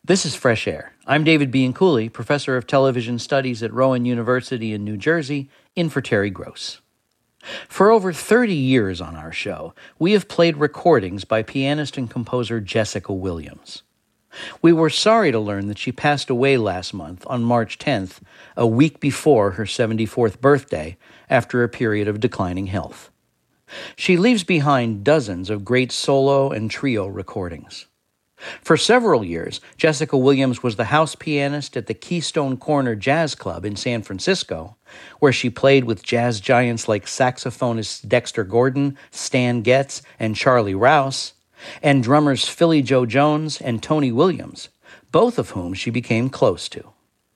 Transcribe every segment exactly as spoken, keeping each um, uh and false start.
This is Fresh Air. I'm David Bianculli, professor of television studies at Rowan University in New Jersey, in for Terry Gross. For over thirty years on our show, we have played recordings by pianist and composer Jessica Williams. We were sorry to learn that she passed away last month on March tenth, a week before her seventy-fourth birthday, after a period of declining health. She leaves behind dozens of great solo and trio recordings. For several years, Jessica Williams was the house pianist at the Keystone Corner Jazz Club in San Francisco, where she played with jazz giants like saxophonists Dexter Gordon, Stan Getz, and Charlie Rouse, and drummers Philly Joe Jones and Tony Williams, both of whom she became close to.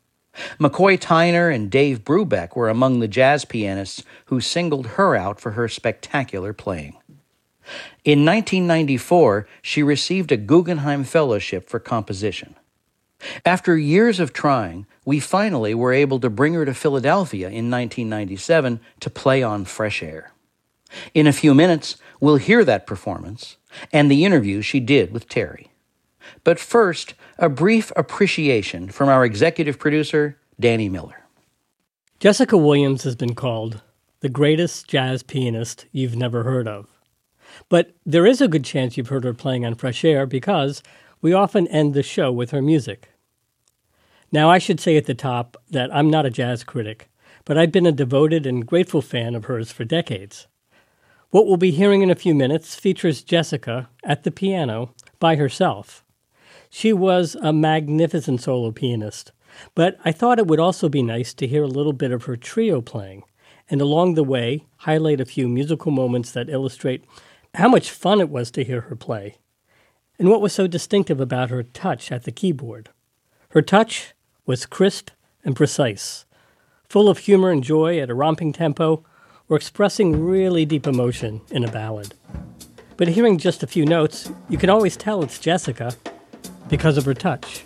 McCoy Tyner and Dave Brubeck were among the jazz pianists who singled her out for her spectacular playing. In nineteen ninety-four, she received a Guggenheim Fellowship for composition. After years of trying, we finally were able to bring her to Philadelphia in nineteen ninety-seven to play on Fresh Air. In a few minutes, we'll hear that performance and the interview she did with Terry. But first, a brief appreciation from our executive producer, Danny Miller. Jessica Williams has been called the greatest jazz pianist you've never heard of. But there is a good chance you've heard her playing on Fresh Air because we often end the show with her music. Now, I should say at the top that I'm not a jazz critic, but I've been a devoted and grateful fan of hers for decades. What we'll be hearing in a few minutes features Jessica at the piano by herself. She was a magnificent solo pianist, but I thought it would also be nice to hear a little bit of her trio playing, and along the way, highlight a few musical moments that illustrate how much fun it was to hear her play, and what was so distinctive about her touch at the keyboard. Her touch was crisp and precise, full of humor and joy at a romping tempo, or expressing really deep emotion in a ballad. But hearing just a few notes, you can always tell it's Jessica because of her touch.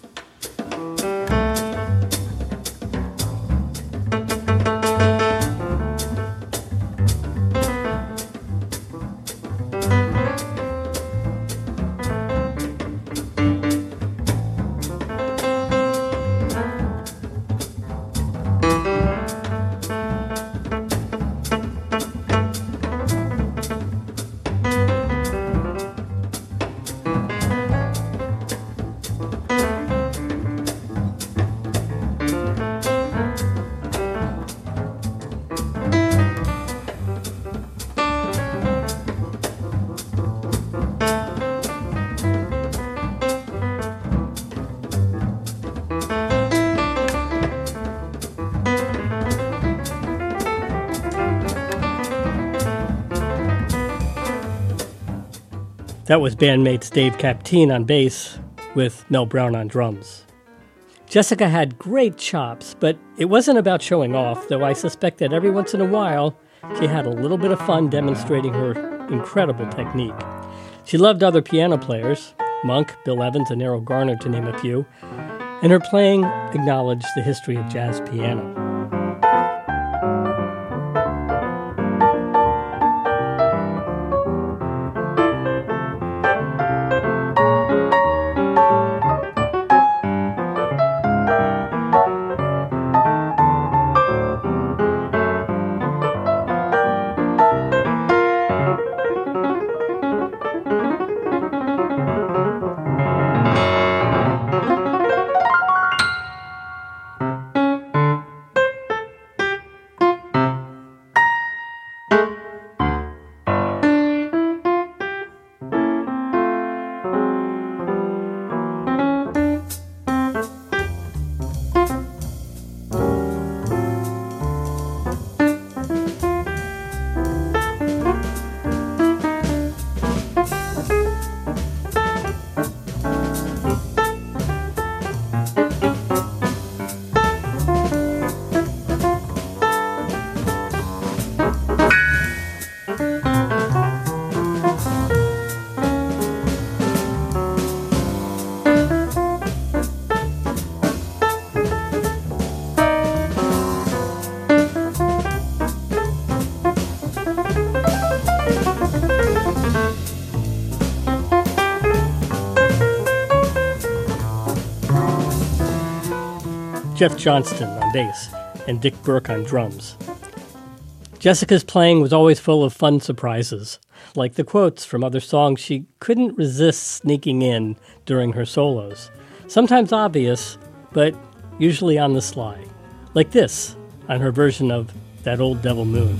That was bandmates Dave Capteen on bass with Mel Brown on drums. Jessica had great chops, but it wasn't about showing off, though I suspect that every once in a while she had a little bit of fun demonstrating her incredible technique. She loved other piano players, Monk, Bill Evans, and Errol Garner to name a few, and her playing acknowledged the history of jazz piano. Jeff Johnston on bass, and Dick Burke on drums. Jessica's playing was always full of fun surprises, like the quotes from other songs she couldn't resist sneaking in during her solos. Sometimes obvious, but usually on the sly. Like this, on her version of That Old Devil Moon.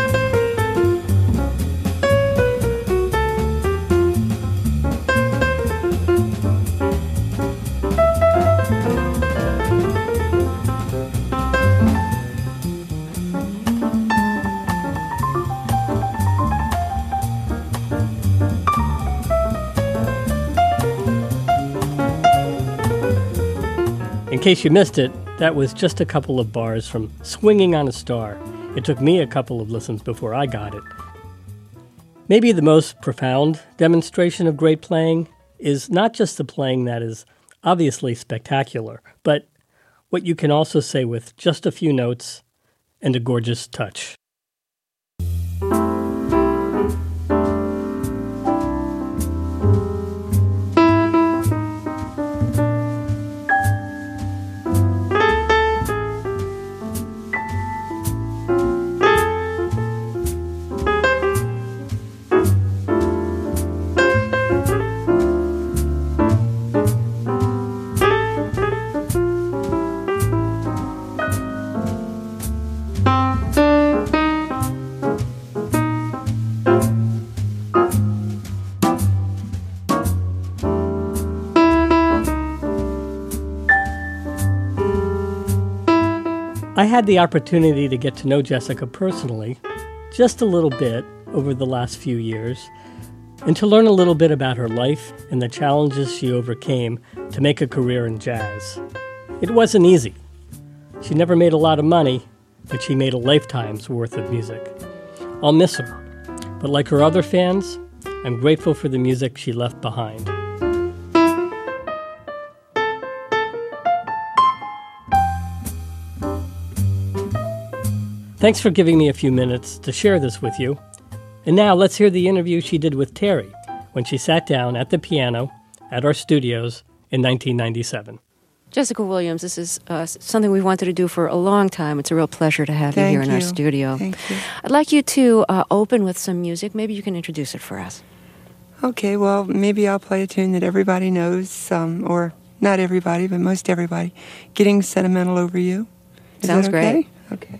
In case you missed it, that was just a couple of bars from Swinging on a Star. It took me a couple of listens before I got it. Maybe the most profound demonstration of great playing is not just the playing that is obviously spectacular, but what you can also say with just a few notes and a gorgeous touch. I had the opportunity to get to know Jessica personally, just a little bit over the last few years, and to learn a little bit about her life and the challenges she overcame to make a career in jazz. It wasn't easy. She never made a lot of money, but she made a lifetime's worth of music. I'll miss her, but like her other fans, I'm grateful for the music she left behind. Thanks for giving me a few minutes to share this with you. And now let's hear the interview she did with Terry when she sat down at the piano at our studios in nineteen ninety-seven. Jessica Williams, this is uh, something we've wanted to do for a long time. It's a real pleasure to have Thank you here in you. our studio. Thank you. I'd like you to uh, open with some music. Maybe you can introduce it for us. Okay, well, maybe I'll play a tune that everybody knows, um, or not everybody, but most everybody. Getting Sentimental Over You. Is Sounds that okay? great. Okay.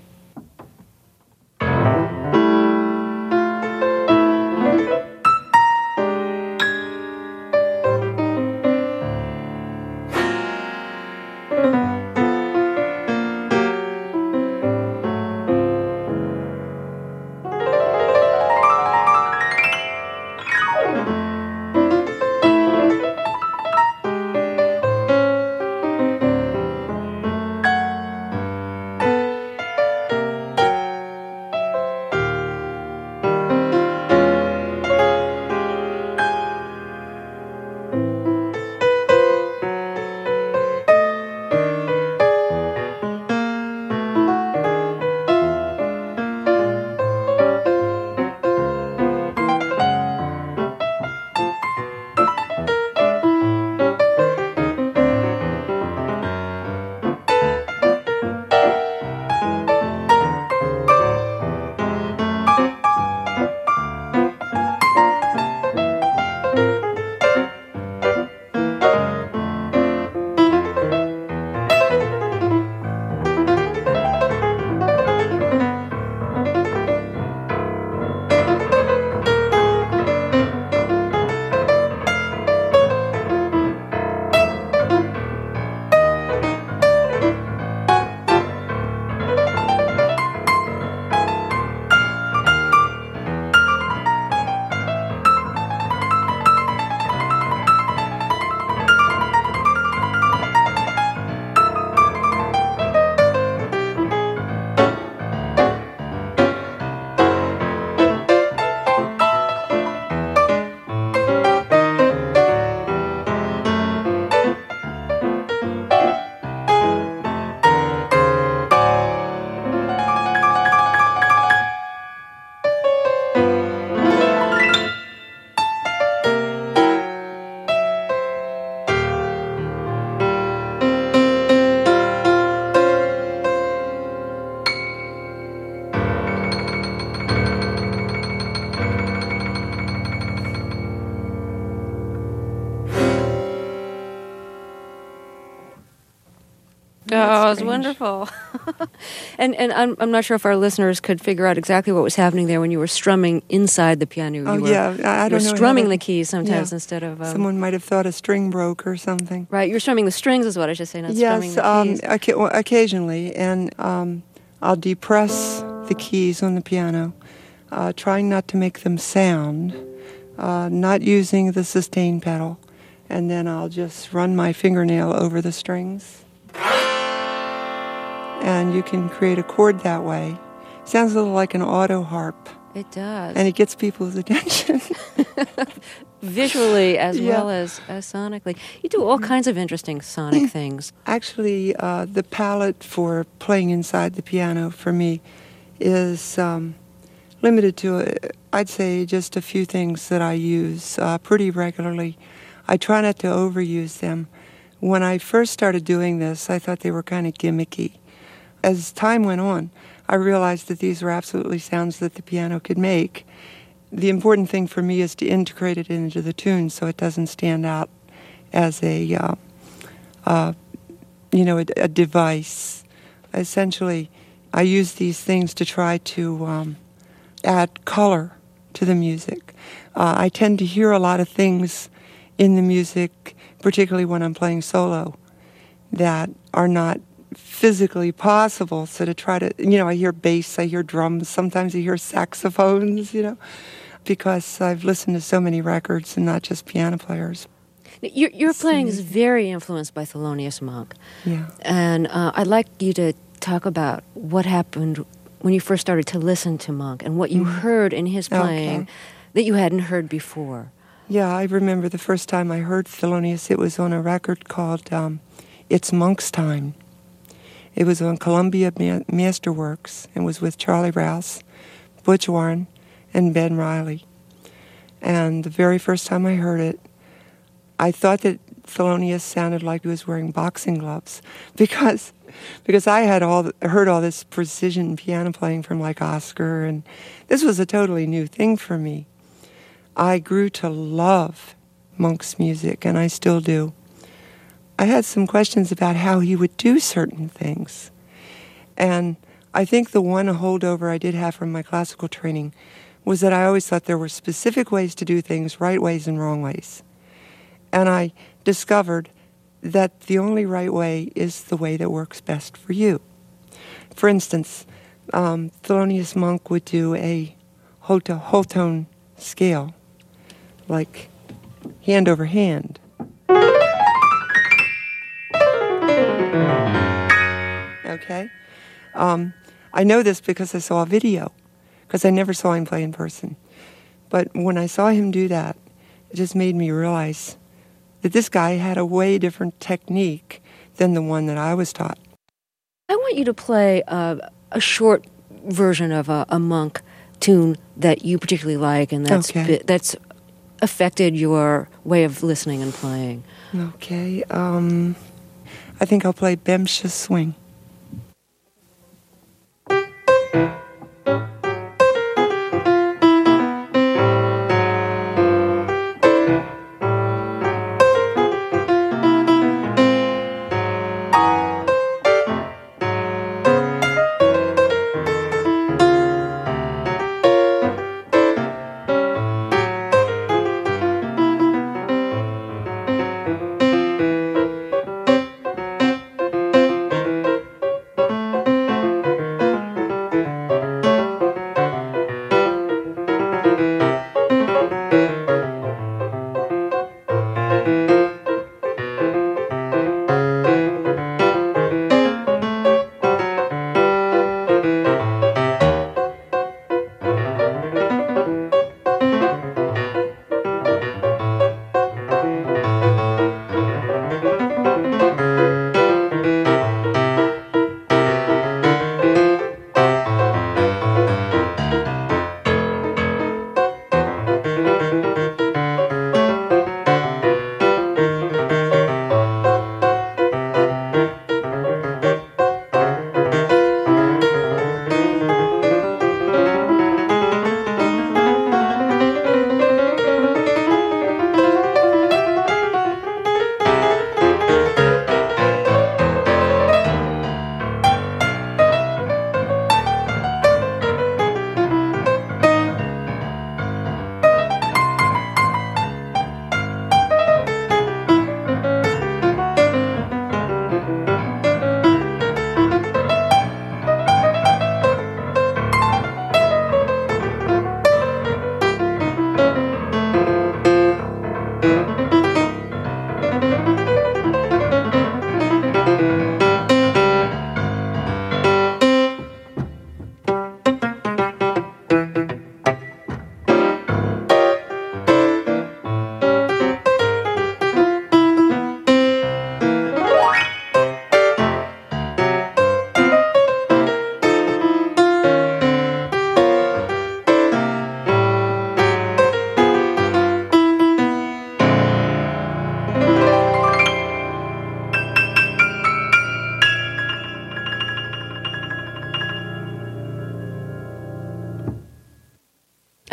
Oh, it's strange. wonderful. and and I'm I'm not sure if our listeners could figure out exactly what was happening there when you were strumming inside the piano. You Oh, were, yeah, I- I you don't were know how strumming to- the keys sometimes yeah. instead of... Um, Someone might have thought a string broke or something. Right, you were strumming the strings is what I should say, not strumming Yes, the um, keys. oca- well, occasionally, and um, I'll depress the keys on the piano, uh, trying not to make them sound, uh, not using the sustain pedal, and then I'll just run my fingernail over the strings. And you can create a chord that way. Sounds a little like an auto harp, It does. and it gets people's attention. Visually as Yeah. well as, as sonically. You do all kinds of interesting sonic things. Actually, uh, the palette for playing inside the piano for me is um, limited to, uh, I'd say, just a few things that I use uh, pretty regularly. I try not to overuse them. When I first started doing this, I thought they were kind of gimmicky. As time went on, I realized that these were absolutely sounds that the piano could make. The important thing for me is to integrate it into the tune so it doesn't stand out as a, uh, uh, you know, a, a device. Essentially, I use these things to try to um, add color to the music. Uh, I tend to hear a lot of things in the music, particularly when I'm playing solo, that are not physically possible. So to try to, you know, I hear bass, I hear drums, sometimes I hear saxophones, you know, because I've listened to so many records and not just piano players. Your, your It's playing is amazing. very influenced by Thelonious Monk. Yeah. And uh, I'd like you to talk about what happened when you first started to listen to Monk and what you heard in his playing Okay. that you hadn't heard before. Yeah, I remember the first time I heard Thelonious, it was on a record called um, It's Monk's Time. It was on Columbia Ma- Masterworks and was with Charlie Rouse, Butch Warren, and Ben Riley. And the very first time I heard it, I thought that Thelonious sounded like he was wearing boxing gloves because because I had all the, heard all this precision piano playing from like Oscar, and this was a totally new thing for me. I grew to love Monk's music, and I still do. I had some questions about how he would do certain things. And I think the one holdover I did have from my classical training was that I always thought there were specific ways to do things, right ways and wrong ways. And I discovered that the only right way is the way that works best for you. For instance, um, Thelonious Monk would do a whole, to, whole tone scale, like hand over hand. Okay? Um, I know this because I saw a video, because I never saw him play in person. But when I saw him do that, it just made me realize that this guy had a way different technique than the one that I was taught. I want you to play uh, a short version of a, a Monk tune that you particularly like and that's Okay. bi- that's affected your way of listening and playing. Okay, um, I think I'll play Bemsha Swing.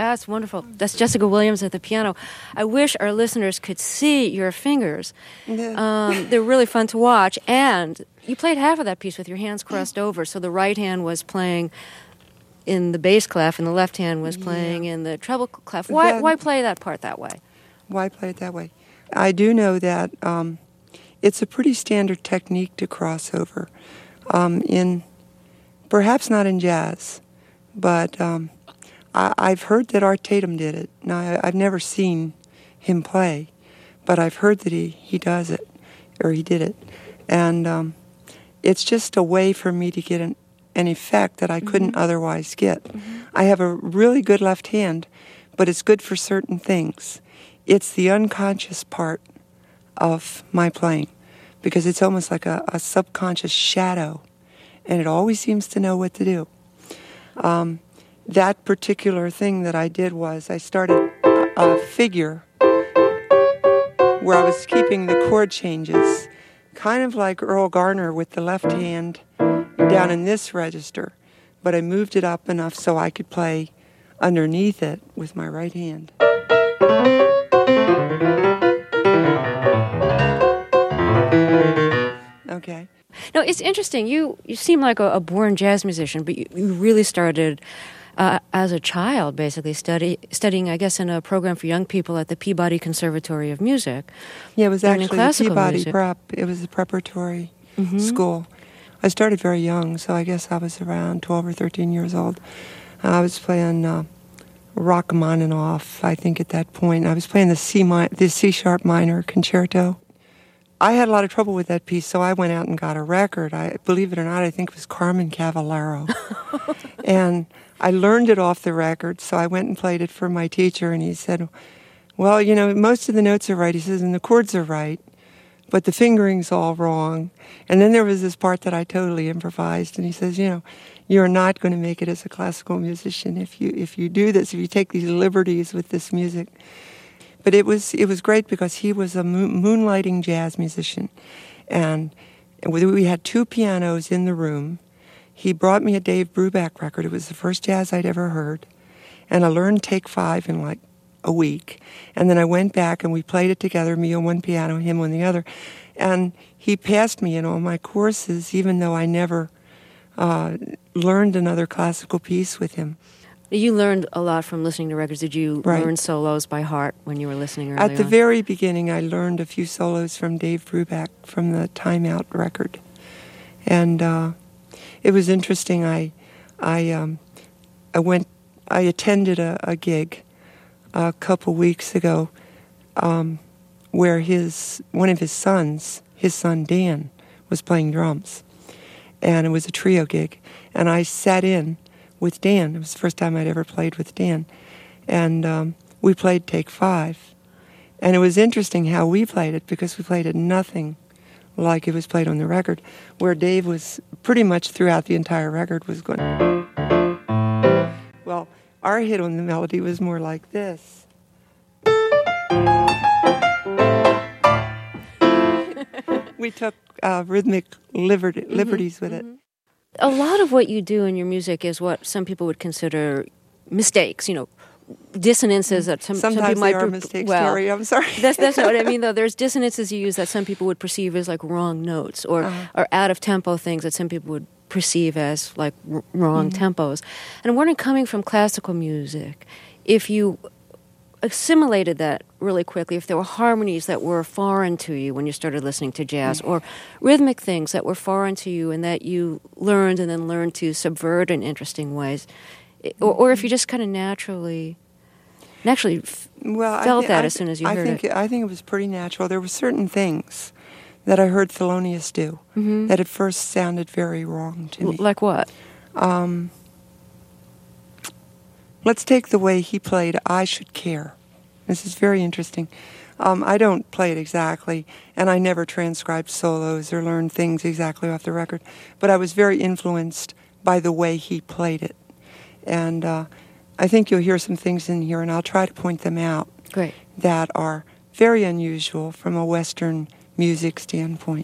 That's wonderful. That's Jessica Williams at the piano. I wish our listeners could see your fingers. Yeah. Um, they're really fun to watch. And you played half of that piece with your hands crossed over. So the right hand was playing in the bass clef and the left hand was playing Yeah. in the treble clef. Why, That- why play that part that way? Why play it that way? I do know that um, it's a pretty standard technique to cross over. Um, in perhaps not in jazz, but um, I, I've heard that Art Tatum did it. Now I, I've never seen him play, but I've heard that he, he does it, or he did it, and um, it's just a way for me to get an, an effect that I couldn't Mm-hmm. otherwise get. Mm-hmm. I have a really good left hand, but it's good for certain things. It's the unconscious part of my playing, because it's almost like a, a subconscious shadow, and it always seems to know what to do. Um, that particular thing that I did was I started a, a figure where I was keeping the chord changes, kind of like Earl Garner with the left hand down in this register, but I moved it up enough so I could play underneath it with my right hand. Okay. No, it's interesting. You you seem like a, a born jazz musician, but you, you really started uh, as a child, basically study studying, I guess, in a program for young people at the Peabody Conservatory of Music. Yeah, it was Learning actually the classical Peabody music. Prep. It was a preparatory Mm-hmm. school. I started very young, so I guess I was around twelve or thirteen years old. I was playing uh, Rachmaninoff, I think, at that point. I was playing the C mi- the C sharp minor concerto. I had a lot of trouble with that piece, so I went out and got a record. I believe it or not, I think it was Carmen Cavallaro. And I learned it off the record, so I went and played it for my teacher, and he said, well, you know, most of the notes are right. He says, and the chords are right, but the fingering's all wrong. And then there was this part that I totally improvised, and he says, you know, you're not going to make it as a classical musician if you if you do this, if you take these liberties with this music. But it was it was great because he was a moon, moonlighting jazz musician, and we we had two pianos in the room. He brought me a Dave Brubeck record. It was the first jazz I'd ever heard, and I learned Take Five in like a week. And then I went back and we played it together, me on one piano, him on the other. And he passed me in all my courses, even though I never uh, learned another classical piece with him. You learned a lot from listening to records. Did you Right. learn solos by heart when you were listening early At the on? very beginning, I learned a few solos from Dave Brubeck from the Time Out record. And uh, it was interesting. I I, um, I went, I attended a, a gig a couple weeks ago um, where his one of his sons, his son Dan, was playing drums. And it was a trio gig. And I sat in with Dan. It was the first time I'd ever played with Dan. And um, we played Take Five. And it was interesting how we played it, because we played it nothing like it was played on the record, where Dave was pretty much throughout the entire record was going. Well, our hit on the melody was more like this. We took uh, rhythmic liberty, liberties with it. A lot of what you do in your music is what some people would consider mistakes, you know, dissonances that some, some Sometimes people might they are per- mistakes, well, Terry. I'm sorry. That's that's not what I mean, though. There's dissonances you use that some people would perceive as like wrong notes, or Uh-huh. or out of tempo things that some people would perceive as like r- wrong Mm-hmm. tempos. And I'm wondering, coming from classical music, if you assimilated that really quickly, if there were harmonies that were foreign to you when you started listening to jazz, or rhythmic things that were foreign to you and that you learned and then learned to subvert in interesting ways, I- or, or if you just kind of naturally naturally f- Well, I felt thi- that I as soon as you I heard think it. I think it was pretty natural. There were certain things that I heard Thelonious do Mm-hmm. that at first sounded very wrong to L- me. like what? Let's take the way he played I Should Care. This is very interesting. Um, I don't play it exactly, and I never transcribed solos or learned things exactly off the record, but I was very influenced by the way he played it. And uh, I think you'll hear some things in here, and I'll try to point them out, Great. that are very unusual from a Western music standpoint.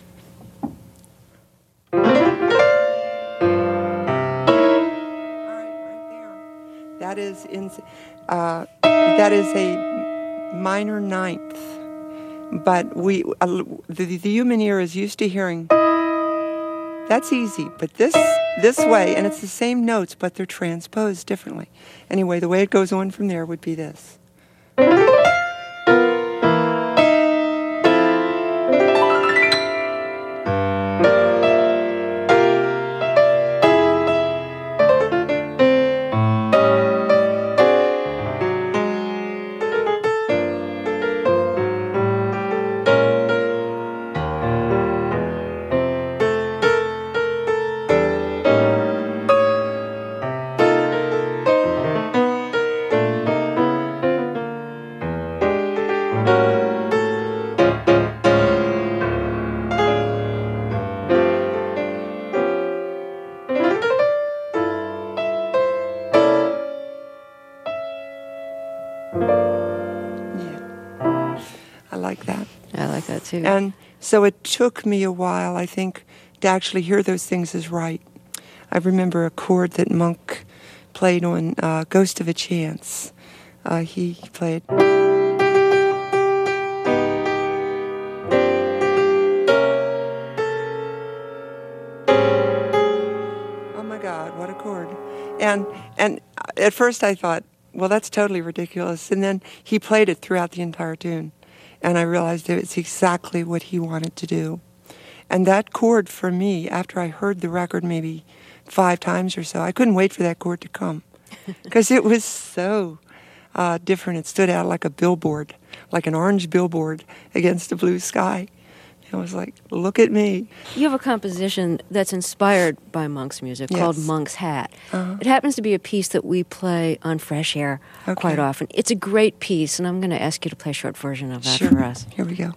All right, right there. That is is in uh, that is a minor ninth, but we uh, the, the human ear is used to hearing. That's easy, but this this way, and it's the same notes, but they're transposed differently. Anyway, the way it goes on from there would be this. Like that. I like that too. And so it took me a while, I think, to actually hear those things as right. I remember a chord that Monk played on uh, Ghost of a Chance. Uh, he played. Oh my God, what a chord. And, and at first I thought, well, that's totally ridiculous. And then he played it throughout the entire tune. And I realized it's exactly what he wanted to do. And that chord for me, after I heard the record maybe five times or so, I couldn't wait for that chord to come. Because it was so uh, different. It stood out like a billboard, like an orange billboard against a blue sky. It was like, look at me. You have a composition that's inspired by Monk's music Yes. called Monk's Hat. Uh-huh. It happens to be a piece that we play on Fresh Air Okay. quite often. It's a great piece, and I'm going to ask you to play a short version of that Sure. for us. Here we go.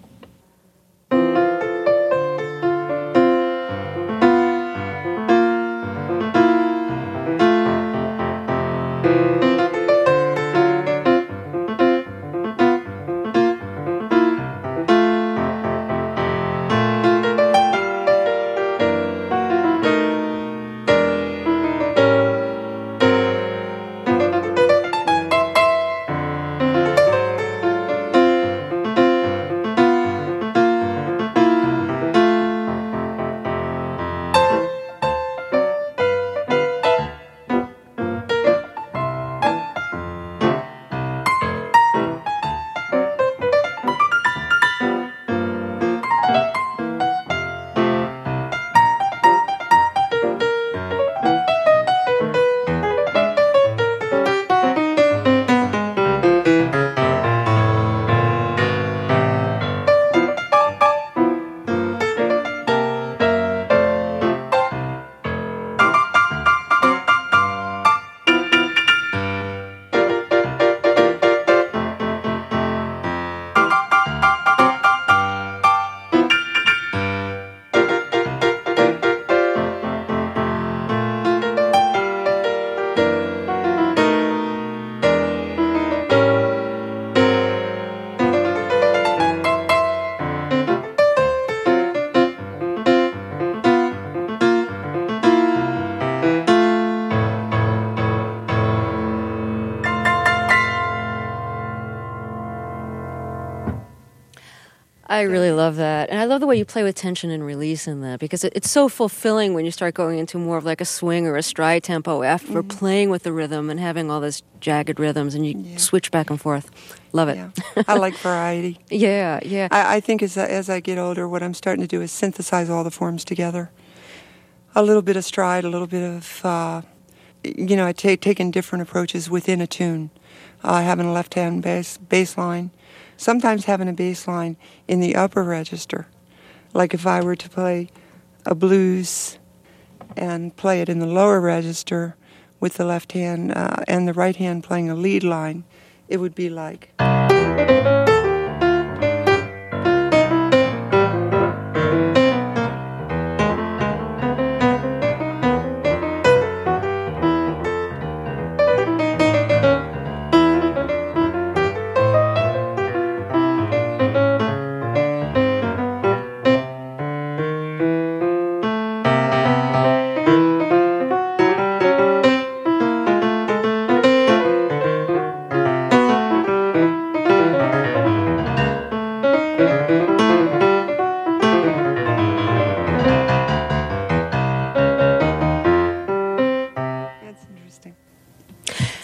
I really love that. And I love the way you play with tension and release in that, because it, it's so fulfilling when you start going into more of like a swing or a stride tempo after Mm-hmm. playing with the rhythm and having all this jagged rhythms, and you Yeah. switch back and forth. Love it. Yeah. I like variety. yeah, yeah. I, I think as I, as I get older, what I'm starting to do is synthesize all the forms together. A little bit of stride, a little bit of, uh, you know, I take taking different approaches within a tune. Uh, having a left-hand bass bass line, sometimes having a bass line in the upper register. Like if I were to play a blues and play it in the lower register with the left hand uh, and the right hand playing a lead line, it would be like...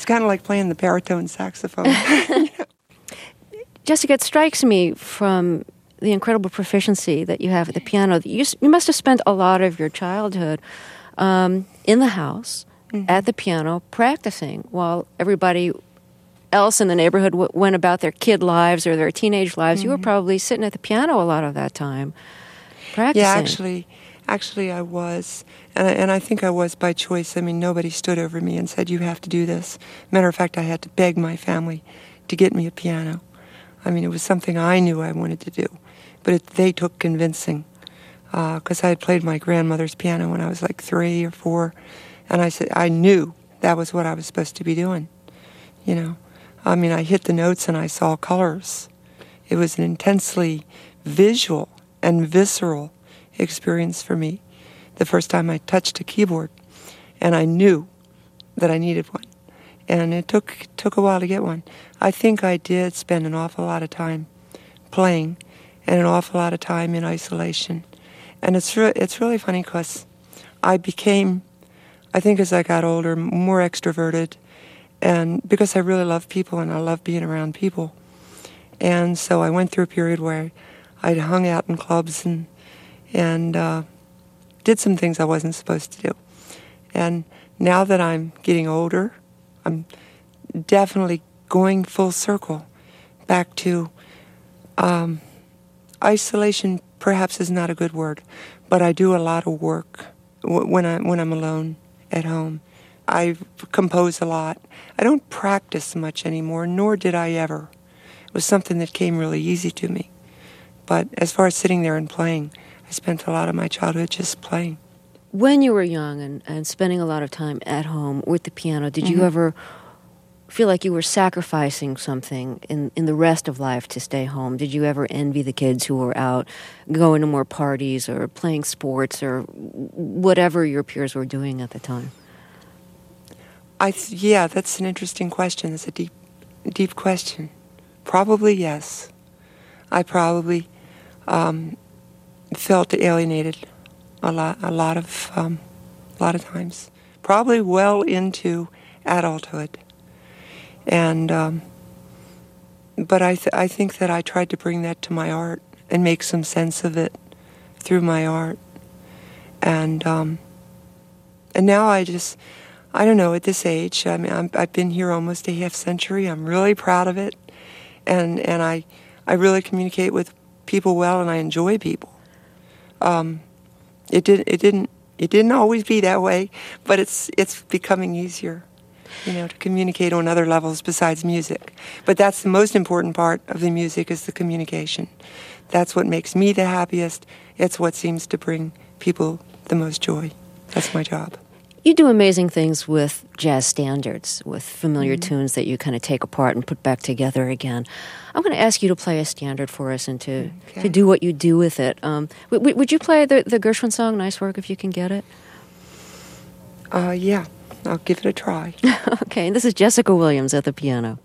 It's kind of like playing the baritone saxophone. Jessica, it strikes me from the incredible proficiency that you have at the piano. You, you must have spent a lot of your childhood um, in the house, mm-hmm. at the piano, practicing while everybody else in the neighborhood w- went about their kid lives or their teenage lives. Mm-hmm. You were probably sitting at the piano a lot of that time, practicing. Yeah, actually, actually I was. And I, and I think I was by choice. I mean, nobody stood over me and said, you have to do this. Matter of fact, I had to beg my family to get me a piano. I mean, it was something I knew I wanted to do. But it, they took convincing. Because uh, I had played my grandmother's piano when I was like three or four. And I said, I knew that was what I was supposed to be doing. You know? I mean, I hit the notes and I saw colors. It was an intensely visual and visceral experience for me the first time I touched a keyboard. And I knew that I needed one. And it took took a while to get one. I think I did spend an awful lot of time playing and an awful lot of time in isolation. And it's, re- it's really funny because I became, I think as I got older, more extroverted. And because I really love people and I love being around people. And so I went through a period where I'd hung out in clubs and, and uh, did some things I wasn't supposed to do. And now that I'm getting older, I'm definitely going full circle back to um, isolation. Perhaps is not a good word, but I do a lot of work w- when I when I'm alone at home. I compose a lot. I don't practice much anymore, nor did I ever. It was something that came really easy to me. But as far as sitting there and playing, I spent a lot of my childhood just playing. When you were young and, and spending a lot of time at home with the piano, did mm-hmm. you ever feel like you were sacrificing something in, in the rest of life to stay home? Did you ever envy the kids who were out going to more parties or playing sports or whatever your peers were doing at the time? I th- yeah, that's an interesting question. It's a deep, deep question. Probably yes. I probably um, felt alienated a lot, a lot of, um, a lot of times. Probably well into adulthood, and um, but I, th- I think that I tried to bring that to my art and make some sense of it through my art, and um, and now I just. I don't know, at this age, I mean, I'm, I've been here almost a half century. I'm really proud of it. And and I I really communicate with people well, and I enjoy people. Um, it did it didn't it didn't always be that way, but it's it's becoming easier, you know, to communicate on other levels besides music. But that's the most important part of the music is the communication. That's what makes me the happiest. It's what seems to bring people the most joy. That's my job. You do amazing things with jazz standards, with familiar mm-hmm. tunes that you kind of take apart and put back together again. I'm going to ask you to play a standard for us and to, okay. to do what you do with it. Um, w- would you play the, the Gershwin song, Nice Work, if you can get it? Uh, yeah, I'll give it a try. Okay, and this is Jessica Williams at the piano.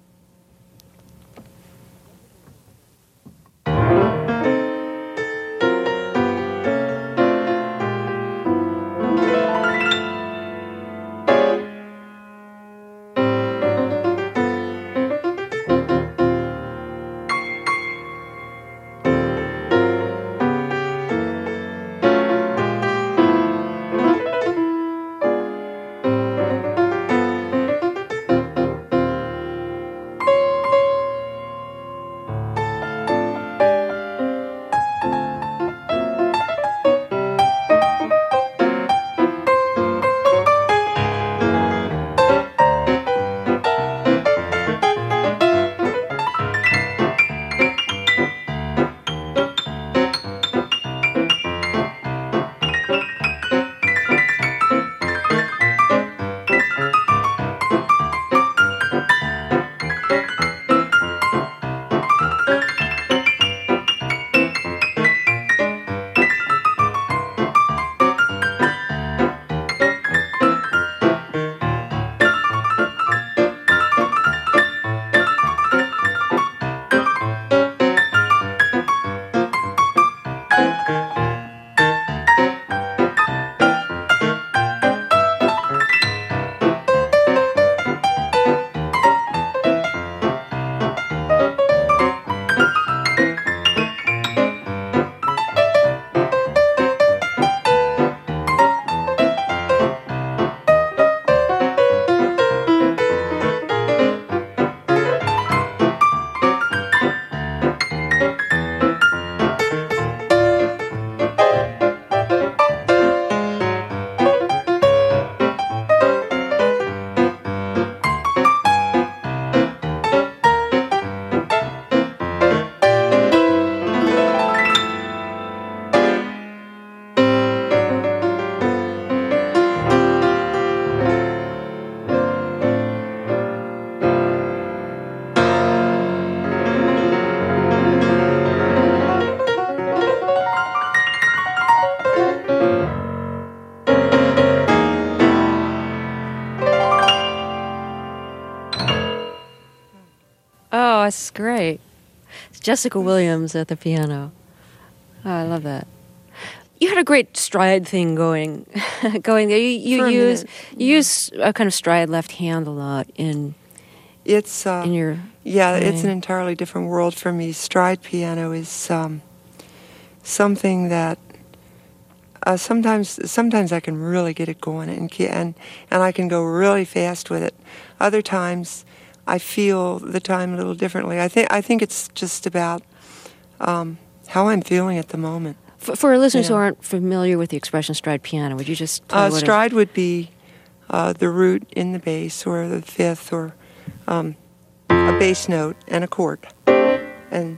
Oh, it's great. It's Jessica Williams at the piano. Oh, I love that. You had a great stride thing going, going there. You, you For a use minute. you use a kind of stride left hand a lot in It's uh, in your yeah, it's an playing. entirely different world for me. Stride piano is um, something that uh, sometimes sometimes I can really get it going and ke- and and I can go really fast with it. Other times I feel the time a little differently. I think I think it's just about um, how I'm feeling at the moment. For, for our listeners Yeah. who aren't familiar with the expression stride piano, would you just tell Uh, what it- stride would be uh, the root in the bass, or the fifth, or um, a bass note and a chord, and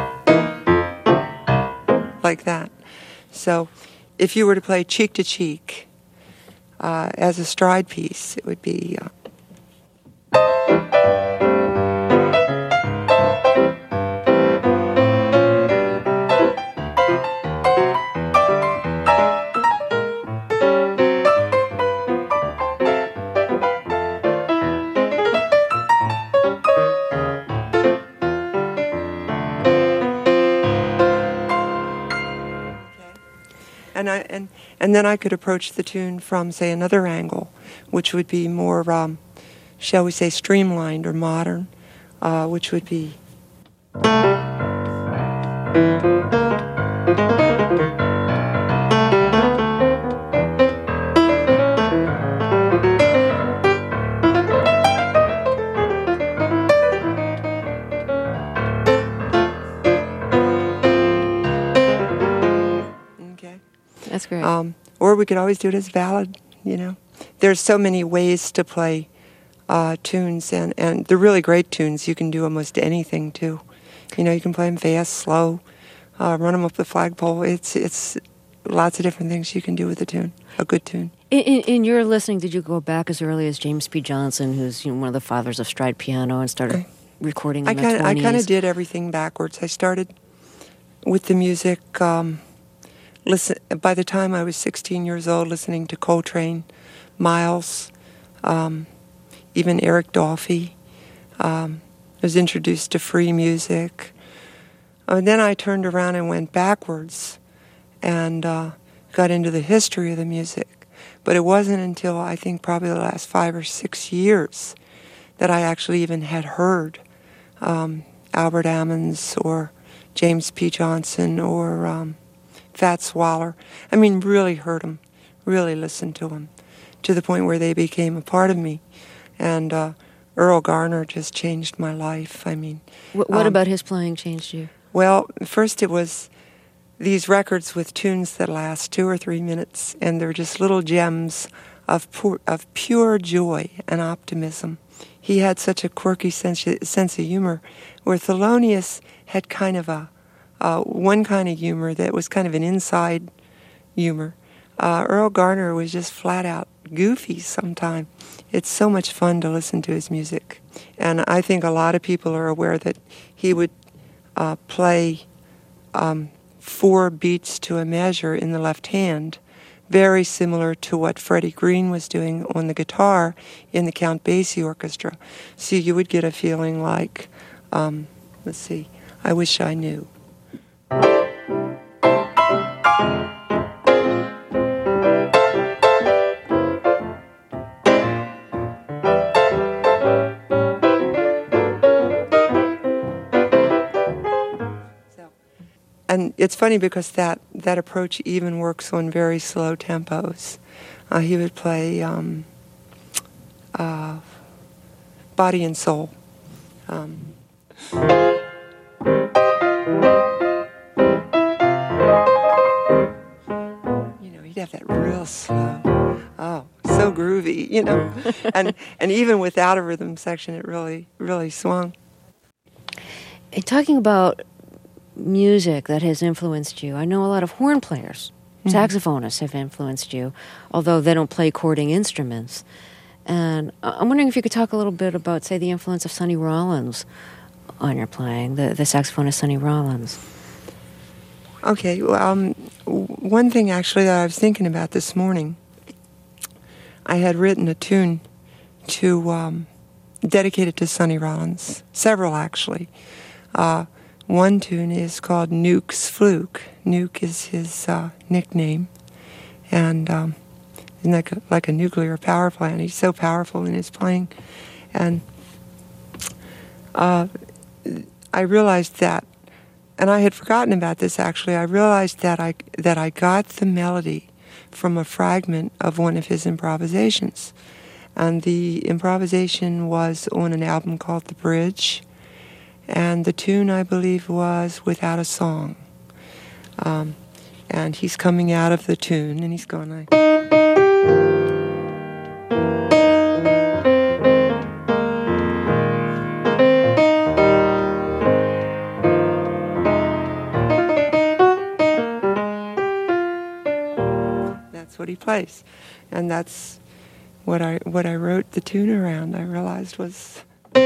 like that. So, if you were to play cheek to cheek uh, as a stride piece, it would be. Uh, And I and and then I could approach the tune from, say, another angle, which would be more, um, shall we say, streamlined or modern, uh, which would be. Okay. That's great. Um, or we could always do it as ballad, you know. There's so many ways to play uh, tunes, and, and the really great tunes, you can do almost anything to. You know, you can play them fast, slow, uh, run them up the flagpole. It's it's lots of different things you can do with a tune, a good tune. In, in, in your listening, did you go back as early as James P. Johnson, who's you know, one of the fathers of stride piano, and started I- recording I in the kind of I twenties? kind of did everything backwards. I started with the music. Um, listen, by the time I was sixteen years old, listening to Coltrane, Miles, um, even Eric Dolphy. Um, I was introduced to free music. And then I turned around and went backwards and uh, got into the history of the music. But it wasn't until I think probably the last five or six years that I actually even had heard um, Albert Ammons or James P. Johnson or um, Fats Waller. I mean, really heard them, really listened to them, to the point where they became a part of me. And uh, Earl Garner just changed my life. I mean, What, what um, about his playing changed you? well, first it was these records with tunes that last two or three minutes, and they're just little gems of pure, of pure joy and optimism. He had such a quirky sense, sense of humor, where Thelonious had kind of a uh, one kind of humor that was kind of an inside humor. Uh, Earl Garner was just flat out goofy sometimes. It's so much fun to listen to his music. And I think a lot of people are aware that he would uh, play um, four beats to a measure in the left hand, very similar to what Freddie Green was doing on the guitar in the Count Basie Orchestra. So you would get a feeling like, um, let's see, I Wish I Knew. And it's funny because that, that approach even works on very slow tempos. Uh, he would play um, uh, Body and Soul. Um, you know, he'd have that real slow. Oh, so groovy, you know. and and even without a rhythm section, it really, really swung. And talking about music that has influenced you, I know a lot of horn players, Mm-hmm. saxophonists have influenced you, although they don't play chording instruments. And I- I'm wondering if you could talk a little bit about, say, the influence of Sonny Rollins on your playing, the, the saxophonist Sonny Rollins. Okay, well, um, w- one thing actually that I was thinking about this morning, I had written a tune to um, dedicated to Sonny Rollins. Several, actually. Uh, one tune is called Nuke's Fluke. Nuke is his uh, nickname. And um, like a, like a nuclear power plant. He's so powerful in his playing. And uh, I realized that, and I had forgotten about this actually, I realized that I, that I got the melody from a fragment of one of his improvisations. And the improvisation was on an album called The Bridge. And the tune, I believe, was Without a Song. Um, and he's coming out of the tune, and he's going like... That's what he plays. And that's what I what I wrote the tune around, I realized was...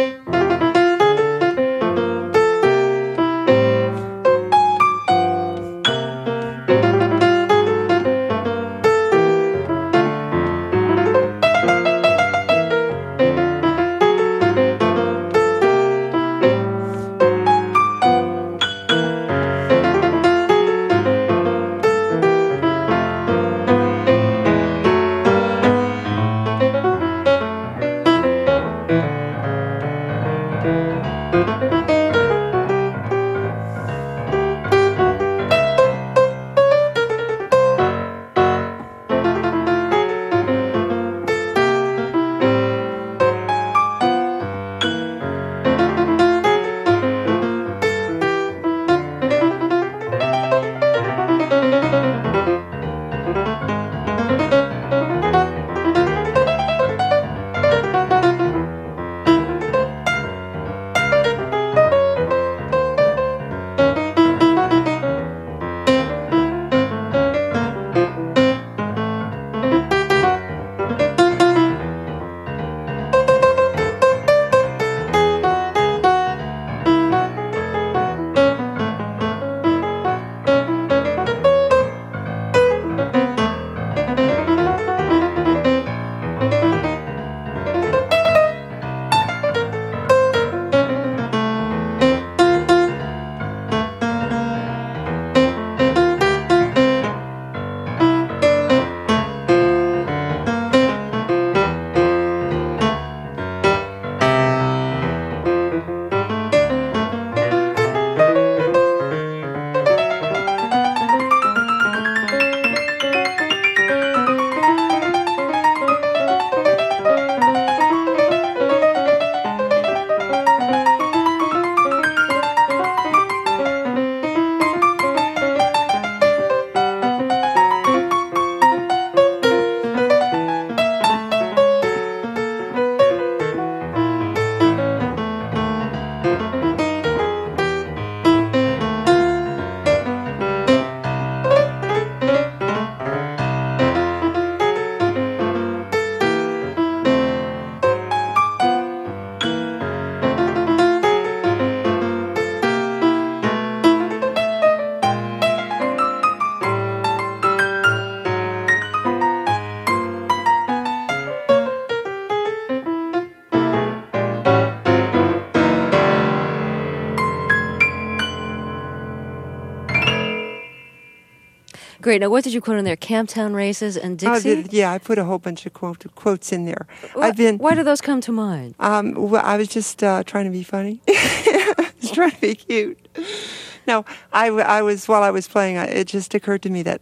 Great. Now, what did you quote in there? Camptown Races and Dixie? Uh, yeah, I put a whole bunch of quote, quotes in there. What, I've been. Why do those come to mind? Um, well, I was just uh, trying to be funny. I was trying to be cute. No, I, I was while I was playing. It just occurred to me that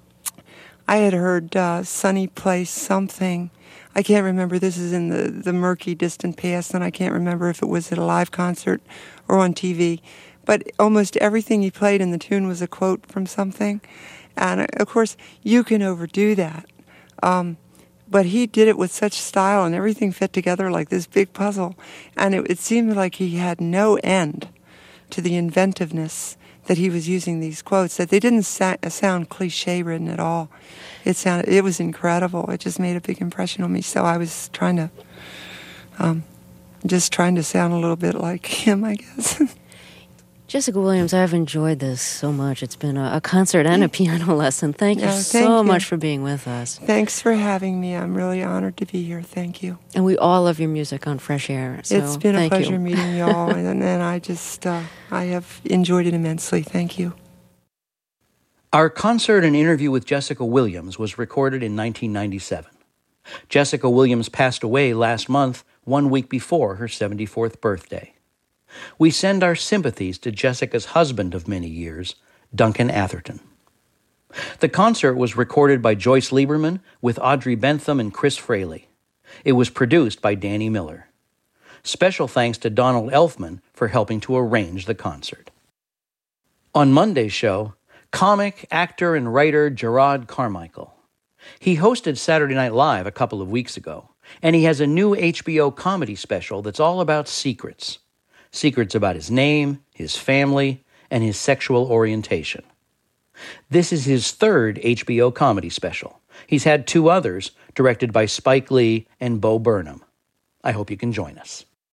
I had heard uh, Sonny play something. I can't remember. This is in the, the murky, distant past, and I can't remember if it was at a live concert or on T V. But almost everything he played in the tune was a quote from something. And, of course, you can overdo that. Um, but he did it with such style, and everything fit together like this big puzzle. And it, it seemed like he had no end to the inventiveness that he was using these quotes, that they didn't sa- sound cliche-ridden at all. It sounded, it was incredible. It just made a big impression on me. So I was trying to, um, just trying to sound a little bit like him, I guess. Jessica Williams, I've enjoyed this so much. It's been a, a concert and a piano lesson. Thank you No, thank so you. much for being with us. Thanks for having me. I'm really honored to be here. Thank you. And we all love your music on Fresh Air. So It's been a thank pleasure you. meeting you all, and, and I just, uh, I have enjoyed it immensely. Thank you. Our concert and interview with Jessica Williams was recorded in nineteen ninety-seven. Jessica Williams passed away last month, one week before her seventy-fourth birthday. We send our sympathies to Jessica's husband of many years, Duncan Atherton. The concert was recorded by Joyce Lieberman with Audrey Bentham and Chris Fraley. It was produced by Danny Miller. Special thanks to Donald Elfman for helping to arrange the concert. On Monday's show, comic, actor, and writer Gerard Carmichael. He hosted Saturday Night Live a couple of weeks ago, and he has a new H B O comedy special that's all about secrets. Secrets about his name, his family, and his sexual orientation. This is his third H B O comedy special. He's had two others, directed by Spike Lee and Bo Burnham. I hope you can join us.